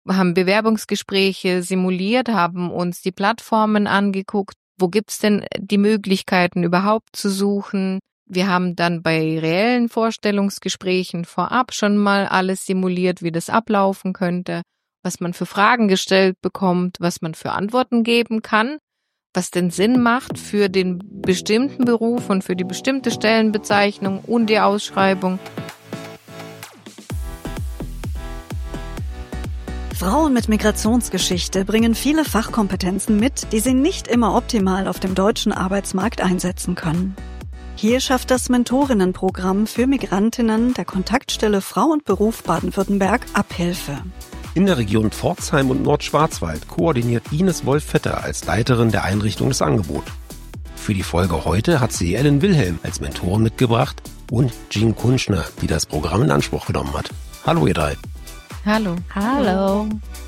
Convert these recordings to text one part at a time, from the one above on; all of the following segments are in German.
haben Bewerbungsgespräche simuliert, haben uns die Plattformen angeguckt. Wo gibt's denn die Möglichkeiten überhaupt zu suchen? Wir haben dann bei reellen Vorstellungsgesprächen vorab schon mal alles simuliert, wie das ablaufen könnte, was man für Fragen gestellt bekommt, was man für Antworten geben kann, was denn Sinn macht für den bestimmten Beruf und für die bestimmte Stellenbezeichnung und die Ausschreibung. Frauen mit Migrationsgeschichte bringen viele Fachkompetenzen mit, die sie nicht immer optimal auf dem deutschen Arbeitsmarkt einsetzen können. Hier schafft das Mentorinnenprogramm für Migrantinnen der Kontaktstelle Frau und Beruf Baden-Württemberg Abhilfe. In der Region Pforzheim und Nordschwarzwald koordiniert Ines Wolf-Vetter als Leiterin der Einrichtung das Angebot. Für die Folge heute hat sie Ellen Wilhelm als Mentorin mitgebracht und Jean Kunschner, die das Programm in Anspruch genommen hat. Hallo ihr drei. Hallo. Hallo.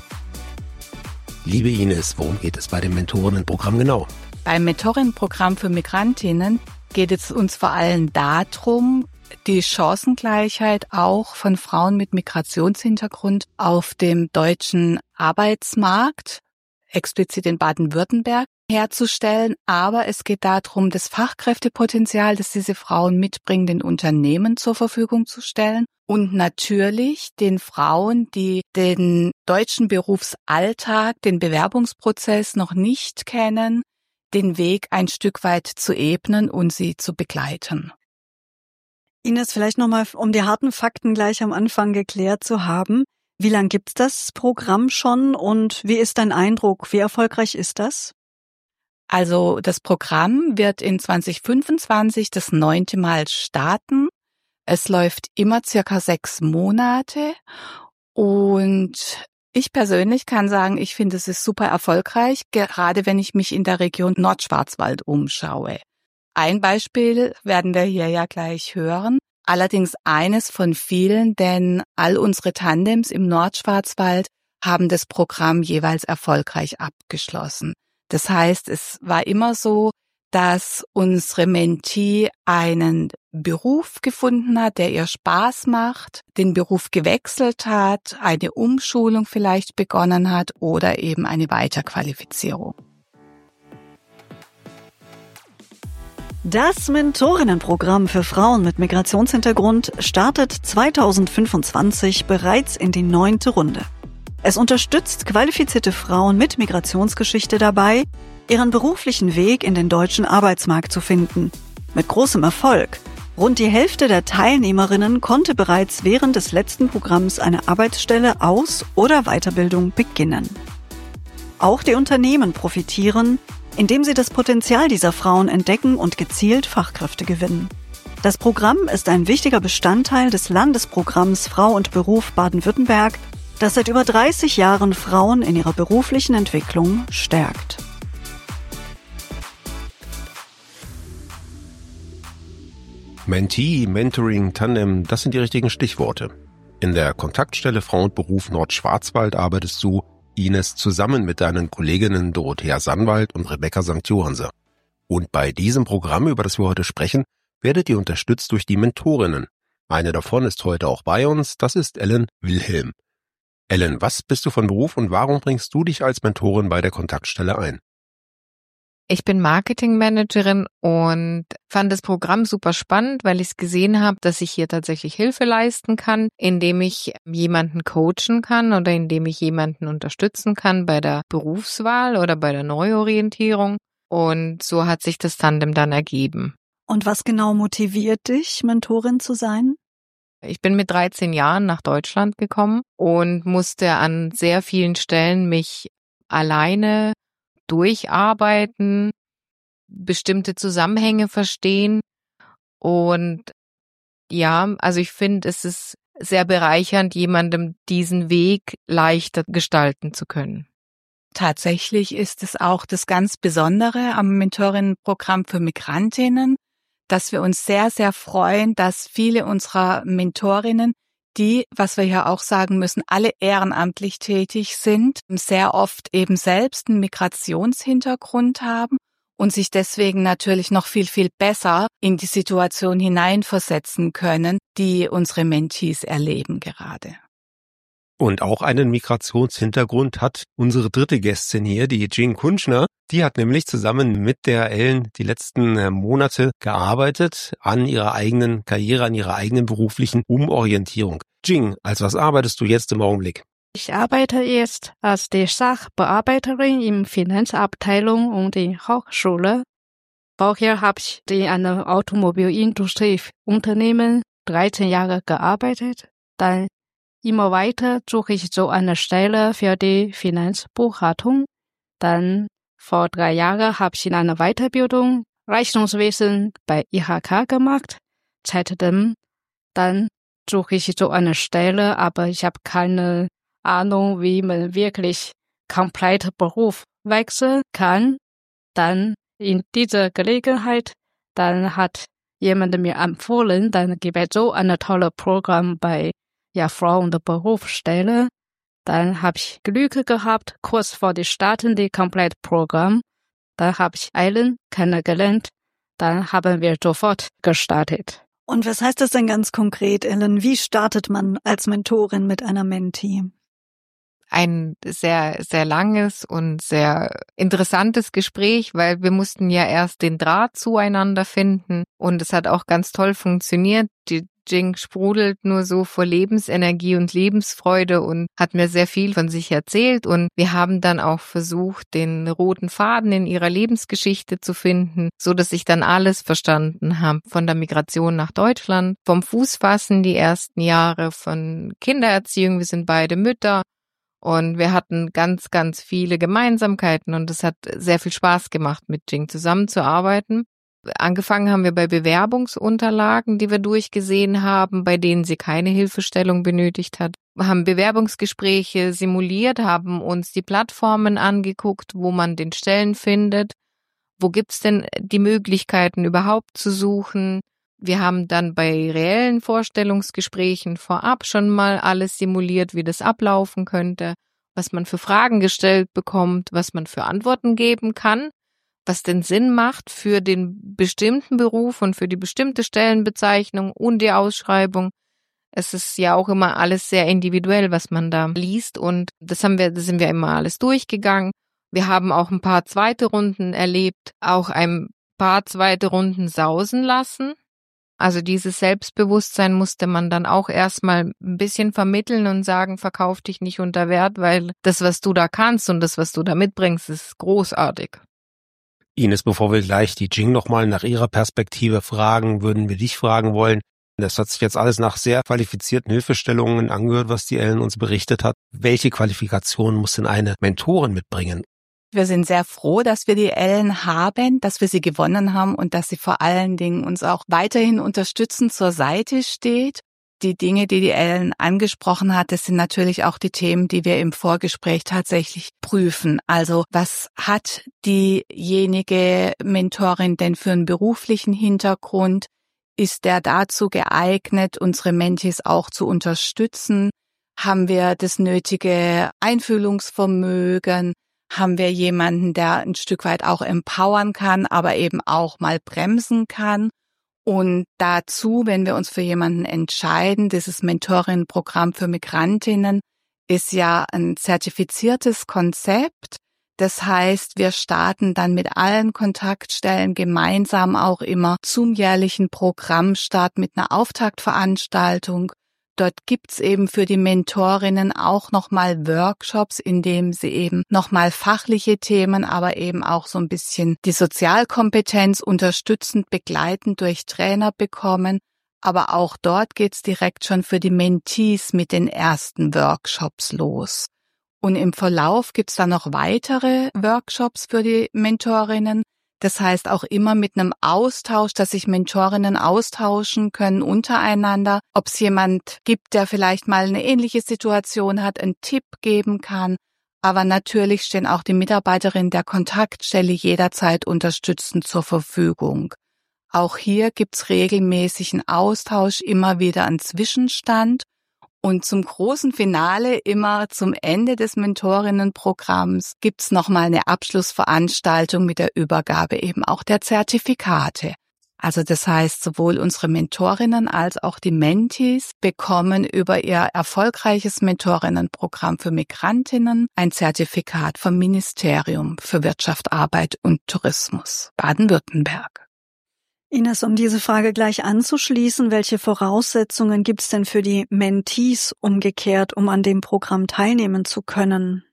Liebe Ines, worum geht es bei dem Mentorinnenprogramm genau? Beim Mentorinnenprogramm für Migrantinnen geht es uns vor allem darum, die Chancengleichheit auch von Frauen mit Migrationshintergrund auf dem deutschen Arbeitsmarkt, explizit in Baden-Württemberg, herzustellen. Aber es geht darum, das Fachkräftepotenzial, das diese Frauen mitbringen, den Unternehmen zur Verfügung zu stellen. Und natürlich den Frauen, die den deutschen Berufsalltag, den Bewerbungsprozess noch nicht kennen, den Weg ein Stück weit zu ebnen und sie zu begleiten. Ines, vielleicht nochmal, um die harten Fakten gleich am Anfang geklärt zu haben. Wie lange gibt's das Programm schon und wie ist dein Eindruck? Wie erfolgreich ist das? Also das Programm wird in 2025 das 9. Mal starten. Es läuft immer circa 6 Monate und ich persönlich kann sagen, ich finde, es ist super erfolgreich, gerade wenn ich mich in der Region Nordschwarzwald umschaue. Ein Beispiel werden wir hier ja gleich hören, allerdings eines von vielen, denn all unsere Tandems im Nordschwarzwald haben das Programm jeweils erfolgreich abgeschlossen. Das heißt, es war immer so, dass unsere Mentee einen Beruf gefunden hat, der ihr Spaß macht, den Beruf gewechselt hat, eine Umschulung vielleicht begonnen hat oder eben eine Weiterqualifizierung. Das Mentorinnenprogramm für Frauen mit Migrationshintergrund startet 2025 bereits in die 9. Runde. Es unterstützt qualifizierte Frauen mit Migrationsgeschichte dabei, ihren beruflichen Weg in den deutschen Arbeitsmarkt zu finden. Mit großem Erfolg. Rund die Hälfte der Teilnehmerinnen konnte bereits während des letzten Programms eine Arbeitsstelle, Aus- oder Weiterbildung beginnen. Auch die Unternehmen profitieren, indem sie das Potenzial dieser Frauen entdecken und gezielt Fachkräfte gewinnen. Das Programm ist ein wichtiger Bestandteil des Landesprogramms Frau und Beruf Baden-Württemberg, das seit über 30 Jahren Frauen in ihrer beruflichen Entwicklung stärkt. Mentee, Mentoring, Tandem, das sind die richtigen Stichworte. In der Kontaktstelle Frau und Beruf Nordschwarzwald arbeitest du, Ines, zusammen mit deinen Kolleginnen Dorothea Sannwald und Rebecca St. Johannse. Und bei diesem Programm, über das wir heute sprechen, werdet ihr unterstützt durch die Mentorinnen. Eine davon ist heute auch bei uns, das ist Ellen Wilhelm. Ellen, was bist du von Beruf und warum bringst du dich als Mentorin bei der Kontaktstelle ein? Ich bin Marketingmanagerin und fand das Programm super spannend, weil ich es gesehen habe, dass ich hier tatsächlich Hilfe leisten kann, indem ich jemanden coachen kann oder indem ich jemanden unterstützen kann bei der Berufswahl oder bei der Neuorientierung. Und so hat sich das Tandem dann ergeben. Und was genau motiviert dich, Mentorin zu sein? Ich bin mit 13 Jahren nach Deutschland gekommen und musste an sehr vielen Stellen mich alleine durcharbeiten, bestimmte Zusammenhänge verstehen und ja, also ich finde, es ist sehr bereichernd, jemandem diesen Weg leichter gestalten zu können. Tatsächlich ist es auch das ganz Besondere am Mentorinnenprogramm für Migrantinnen, dass wir uns sehr, sehr freuen, dass viele unserer Mentorinnen, die, was wir ja auch sagen müssen, alle ehrenamtlich tätig sind, sehr oft eben selbst einen Migrationshintergrund haben und sich deswegen natürlich noch viel, viel besser in die Situation hineinversetzen können, die unsere Mentees erleben gerade. Und auch einen Migrationshintergrund hat unsere dritte Gästin hier, die Jing Kunschner. Die hat nämlich zusammen mit der Ellen die letzten Monate gearbeitet an ihrer eigenen Karriere, an ihrer eigenen beruflichen Umorientierung. Jing, als was arbeitest du jetzt im Augenblick? Ich arbeite jetzt als die Sachbearbeiterin in Finanzabteilung und in Hochschule. Vorher habe ich in einem Automobilindustrieunternehmen 13 Jahre gearbeitet. Dann immer weiter suche ich so eine Stelle für die Finanzbuchhaltung. Dann vor 3 Jahren habe ich in einer Weiterbildung Rechnungswesen bei IHK gemacht. Seitdem dann suche ich so eine Stelle, aber ich habe keine Ahnung, wie man wirklich komplett Beruf wechseln kann. Dann in dieser Gelegenheit, dann hat jemand mir empfohlen, dann gibt es so ein tolles Programm bei Frauen- und Berufsstelle. Dann habe ich Glück gehabt, kurz vor dem Starten des Komplettprogramm. Dann habe ich Ellen kennengelernt. Dann haben wir sofort gestartet. Und was heißt das denn ganz konkret, Ellen? Wie startet man als Mentorin mit einer Mentee? Ein sehr, sehr langes und sehr interessantes Gespräch, weil wir mussten ja erst den Draht zueinander finden und es hat auch ganz toll funktioniert. Die Jing sprudelt nur so vor Lebensenergie und Lebensfreude und hat mir sehr viel von sich erzählt und wir haben dann auch versucht, den roten Faden in ihrer Lebensgeschichte zu finden, so dass ich dann alles verstanden habe, von der Migration nach Deutschland, vom Fußfassen die ersten Jahre, von Kindererziehung, wir sind beide Mütter. Und wir hatten ganz, ganz viele Gemeinsamkeiten und es hat sehr viel Spaß gemacht, mit Jing zusammenzuarbeiten. Angefangen haben wir bei Bewerbungsunterlagen, die wir durchgesehen haben, bei denen sie keine Hilfestellung benötigt hat. Wir haben Bewerbungsgespräche simuliert, haben uns die Plattformen angeguckt, wo man den Stellen findet. Wo gibt's denn die Möglichkeiten überhaupt zu suchen? Wir haben dann bei reellen Vorstellungsgesprächen vorab schon mal alles simuliert, wie das ablaufen könnte, was man für Fragen gestellt bekommt, was man für Antworten geben kann, was den Sinn macht für den bestimmten Beruf und für die bestimmte Stellenbezeichnung und die Ausschreibung. Es ist ja auch immer alles sehr individuell, was man da liest und das sind wir immer alles durchgegangen. Wir haben auch ein paar zweite Runden erlebt, auch ein paar zweite Runden sausen lassen. Also dieses Selbstbewusstsein musste man dann auch erstmal ein bisschen vermitteln und sagen, verkauf dich nicht unter Wert, weil das, was du da kannst und das, was du da mitbringst, ist großartig. Ines, bevor wir gleich die Jing nochmal nach ihrer Perspektive fragen, würden wir dich fragen wollen. Das hat sich jetzt alles nach sehr qualifizierten Hilfestellungen angehört, was die Ellen uns berichtet hat. Welche Qualifikation muss denn eine Mentorin mitbringen? Wir sind sehr froh, dass wir die Ellen haben, dass wir sie gewonnen haben und dass sie vor allen Dingen uns auch weiterhin unterstützend zur Seite steht. Die Dinge, die Ellen angesprochen hat, das sind natürlich auch die Themen, die wir im Vorgespräch tatsächlich prüfen. Also was hat diejenige Mentorin denn für einen beruflichen Hintergrund? Ist der dazu geeignet, unsere Mentees auch zu unterstützen? Haben wir das nötige Einfühlungsvermögen? Haben wir jemanden, der ein Stück weit auch empowern kann, aber eben auch mal bremsen kann? Und dazu, wenn wir uns für jemanden entscheiden, dieses Mentoring-Programm für Migrantinnen ist ja ein zertifiziertes Konzept. Das heißt, wir starten dann mit allen Kontaktstellen gemeinsam auch immer zum jährlichen Programmstart mit einer Auftaktveranstaltung. Dort gibt's eben für die Mentorinnen auch nochmal Workshops, in dem sie eben nochmal fachliche Themen, aber eben auch so ein bisschen die Sozialkompetenz unterstützend begleitend durch Trainer bekommen. Aber auch dort geht's direkt schon für die Mentees mit den ersten Workshops los. Und im Verlauf gibt's dann noch weitere Workshops für die Mentorinnen. Das heißt auch immer mit einem Austausch, dass sich Mentorinnen austauschen können untereinander, ob es jemand gibt, der vielleicht mal eine ähnliche Situation hat, einen Tipp geben kann. Aber natürlich stehen auch die Mitarbeiterinnen der Kontaktstelle jederzeit unterstützend zur Verfügung. Auch hier gibt's regelmäßigen Austausch, immer wieder einen Zwischenstand. Und zum großen Finale, immer zum Ende des Mentorinnenprogramms, gibt's nochmal eine Abschlussveranstaltung mit der Übergabe eben auch der Zertifikate. Also das heißt, sowohl unsere Mentorinnen als auch die Mentees bekommen über ihr erfolgreiches Mentorinnenprogramm für Migrantinnen ein Zertifikat vom Ministerium für Wirtschaft, Arbeit und Tourismus Baden-Württemberg. Ines, um diese Frage gleich anzuschließen, welche Voraussetzungen gibt es denn für die Mentees umgekehrt, um an dem Programm teilnehmen zu können?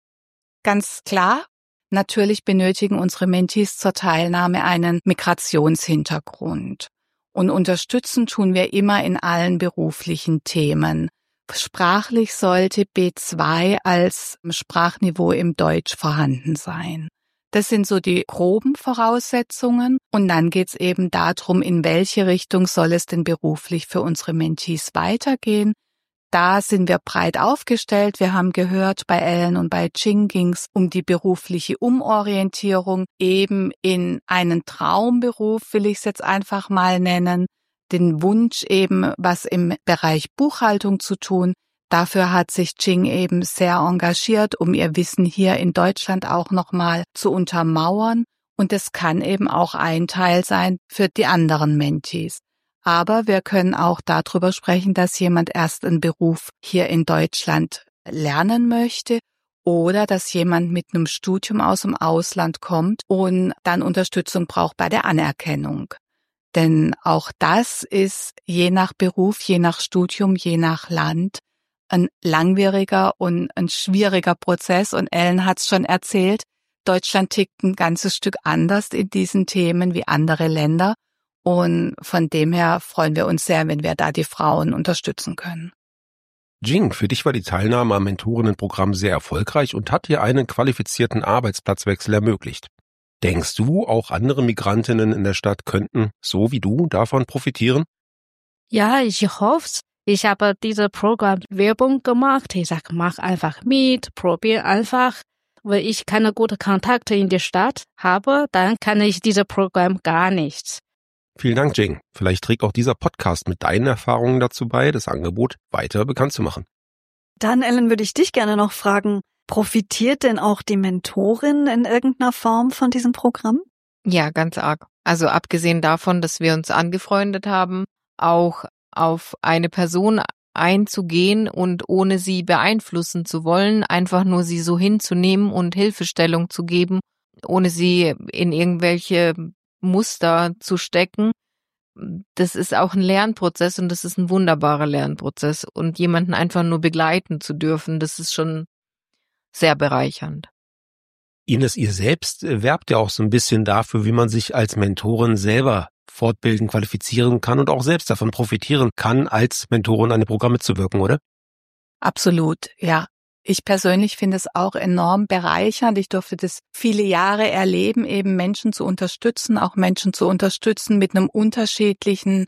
Ganz klar, natürlich benötigen unsere Mentees zur Teilnahme einen Migrationshintergrund. Und unterstützen tun wir immer in allen beruflichen Themen. Sprachlich sollte B2 als Sprachniveau im Deutsch vorhanden sein. Das sind so die groben Voraussetzungen. Und dann geht's eben darum, in welche Richtung soll es denn beruflich für unsere Mentees weitergehen. Da sind wir breit aufgestellt. Wir haben gehört, bei Ellen und bei Jing ging's um die berufliche Umorientierung, eben in einen Traumberuf, will ich es jetzt einfach mal nennen, den Wunsch eben, was im Bereich Buchhaltung zu tun. Dafür hat sich Jing eben sehr engagiert, um ihr Wissen hier in Deutschland auch nochmal zu untermauern. Und es kann eben auch ein Teil sein für die anderen Mentees. Aber wir können auch darüber sprechen, dass jemand erst einen Beruf hier in Deutschland lernen möchte oder dass jemand mit einem Studium aus dem Ausland kommt und dann Unterstützung braucht bei der Anerkennung. Denn auch das ist je nach Beruf, je nach Studium, je nach Land ein langwieriger und ein schwieriger Prozess. Und Ellen hat es schon erzählt, Deutschland tickt ein ganzes Stück anders in diesen Themen wie andere Länder. Und von dem her freuen wir uns sehr, wenn wir da die Frauen unterstützen können. Jing, für dich war die Teilnahme am Mentorinnenprogramm sehr erfolgreich und hat dir einen qualifizierten Arbeitsplatzwechsel ermöglicht. Denkst du, auch andere Migrantinnen in der Stadt könnten, so wie du, davon profitieren? Ja, ich hoffe, ich habe dieses Programm Werbung gemacht. Ich sage, mach einfach mit, probier einfach. Wenn ich keine guten Kontakte in der Stadt habe, dann kann ich dieses Programm gar nicht. Vielen Dank, Jing. Vielleicht trägt auch dieser Podcast mit deinen Erfahrungen dazu bei, das Angebot weiter bekannt zu machen. Dann, Ellen, würde ich dich gerne noch fragen, profitiert denn auch die Mentorin in irgendeiner Form von diesem Programm? Ja, ganz arg. Also abgesehen davon, dass wir uns angefreundet haben, auch auf eine Person einzugehen und ohne sie beeinflussen zu wollen, einfach nur sie so hinzunehmen und Hilfestellung zu geben, ohne sie in irgendwelche Muster zu stecken. Das ist auch ein Lernprozess und das ist ein wunderbarer Lernprozess. Und jemanden einfach nur begleiten zu dürfen, das ist schon sehr bereichernd. Ines, ihr selbst werbt ja auch so ein bisschen dafür, wie man sich als Mentorin selber fortbilden, qualifizieren kann und auch selbst davon profitieren kann, als Mentorin an dem Programm mitzuwirken, oder? Absolut, ja. Ich persönlich finde es auch enorm bereichernd. Ich durfte das viele Jahre erleben, eben Menschen zu unterstützen, auch Menschen zu unterstützen mit einem unterschiedlichen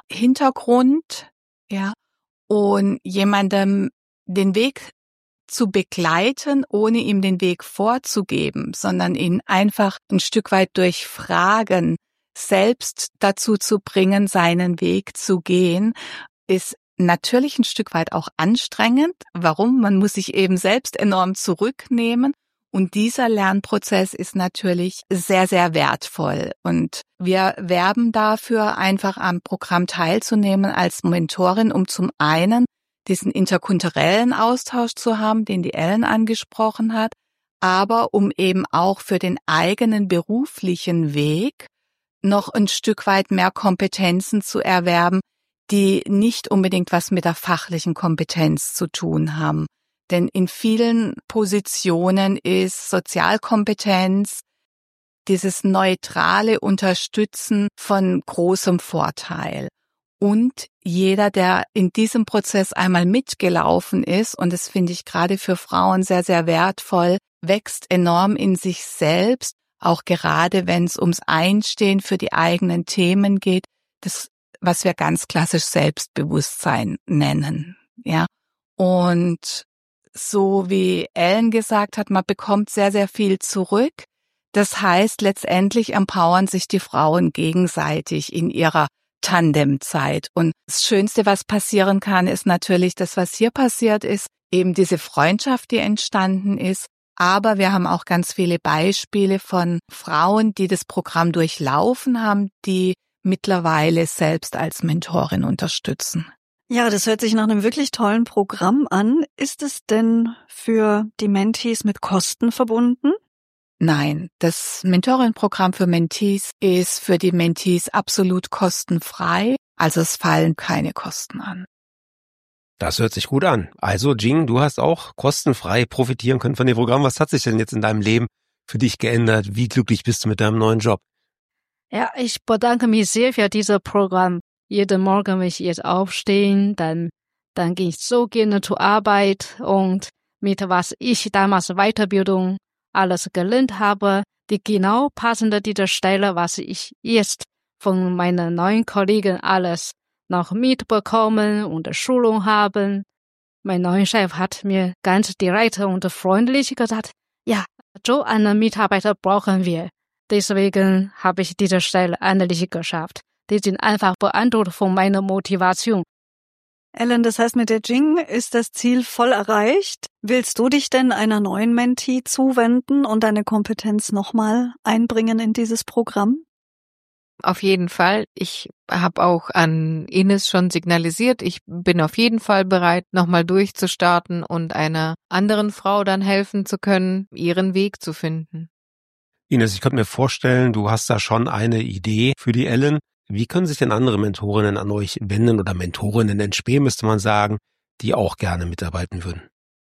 Hintergrund, ja, und jemandem den Weg zu begleiten, ohne ihm den Weg vorzugeben, sondern ihn einfach ein Stück weit durch Fragen selbst dazu zu bringen, seinen Weg zu gehen, ist natürlich ein Stück weit auch anstrengend. Warum? Man muss sich eben selbst enorm zurücknehmen. Und dieser Lernprozess ist natürlich sehr, sehr wertvoll. Und wir werben dafür, einfach am Programm teilzunehmen als Mentorin, um zum einen diesen interkulturellen Austausch zu haben, den die Ellen angesprochen hat, aber um eben auch für den eigenen beruflichen Weg noch ein Stück weit mehr Kompetenzen zu erwerben, die nicht unbedingt was mit der fachlichen Kompetenz zu tun haben. Denn in vielen Positionen ist Sozialkompetenz, dieses neutrale Unterstützen von großem Vorteil. Und jeder, der in diesem Prozess einmal mitgelaufen ist, und das finde ich gerade für Frauen sehr, sehr wertvoll, wächst enorm in sich selbst, auch gerade wenn es ums Einstehen für die eigenen Themen geht, das, was wir ganz klassisch Selbstbewusstsein nennen, ja. Und so wie Ellen gesagt hat, man bekommt sehr, sehr viel zurück. Das heißt, letztendlich empowern sich die Frauen gegenseitig in ihrer Tandemzeit. Und das Schönste, was passieren kann, ist natürlich das, was hier passiert ist, eben diese Freundschaft, die entstanden ist. Aber wir haben auch ganz viele Beispiele von Frauen, die das Programm durchlaufen haben, die mittlerweile selbst als Mentorin unterstützen. Ja, das hört sich nach einem wirklich tollen Programm an. Ist es denn für die Mentees mit Kosten verbunden? Nein, das Mentoring-Programm für Mentees ist für die Mentees absolut kostenfrei, also es fallen keine Kosten an. Das hört sich gut an. Also Jing, du hast auch kostenfrei profitieren können von dem Programm. Was hat sich denn jetzt in deinem Leben für dich geändert? Wie glücklich bist du mit deinem neuen Job? Ja, ich bedanke mich sehr für dieses Programm. Jeden Morgen, wenn ich jetzt aufstehe, dann gehe ich so gerne zur Arbeit und mit was ich damals Weiterbildung alles gelernt habe, die genau passende dieser Stelle, was ich jetzt von meinen neuen Kollegen alles noch mitbekommen und Schulung haben. Mein neuer Chef hat mir ganz direkt und freundlich gesagt, ja, so einen Mitarbeiter brauchen wir. Deswegen habe ich diese Stelle endlich geschafft. Die sind einfach beeindruckt von meiner Motivation. Ellen, das heißt, mit der Jing ist das Ziel voll erreicht. Willst du dich denn einer neuen Mentee zuwenden und deine Kompetenz nochmal einbringen in dieses Programm? Auf jeden Fall. Ich habe auch an Ines schon signalisiert, ich bin auf jeden Fall bereit, nochmal durchzustarten und einer anderen Frau dann helfen zu können, ihren Weg zu finden. Ines, ich könnte mir vorstellen, du hast da schon eine Idee für die Ellen. Wie können sich denn andere Mentorinnen an euch wenden oder Mentorinnen entspähen, müsste man sagen, die auch gerne mitarbeiten würden?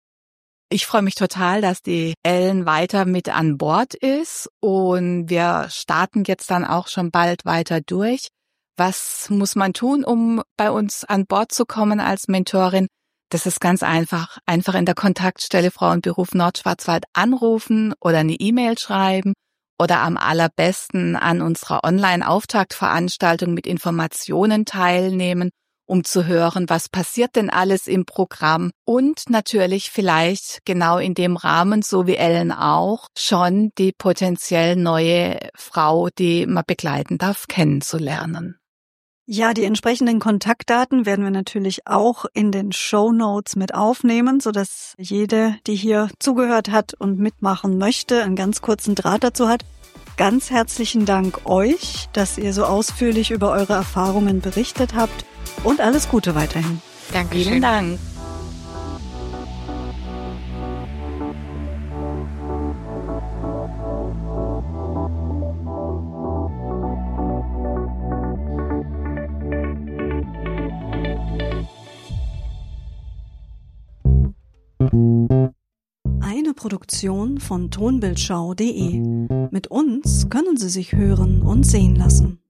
Ich freue mich total, dass die Ellen weiter mit an Bord ist und wir starten jetzt dann auch schon bald weiter durch. Was muss man tun, um bei uns an Bord zu kommen als Mentorin? Das ist ganz einfach. Einfach in der Kontaktstelle Frauenberuf Nordschwarzwald anrufen oder eine E-Mail schreiben oder am allerbesten an unserer Online-Auftaktveranstaltung mit Informationen teilnehmen, um zu hören, was passiert denn alles im Programm und natürlich vielleicht genau in dem Rahmen, so wie Ellen auch, schon die potenziell neue Frau, die man begleiten darf, kennenzulernen. Ja, die entsprechenden Kontaktdaten werden wir natürlich auch in den Shownotes mit aufnehmen, sodass jede, die hier zugehört hat und mitmachen möchte, einen ganz kurzen Draht dazu hat. Ganz herzlichen Dank euch, dass ihr so ausführlich über eure Erfahrungen berichtet habt und alles Gute weiterhin. Dankeschön. Vielen Dank. Eine Produktion von tonbildschau.de. Mit uns können Sie sich hören und sehen lassen.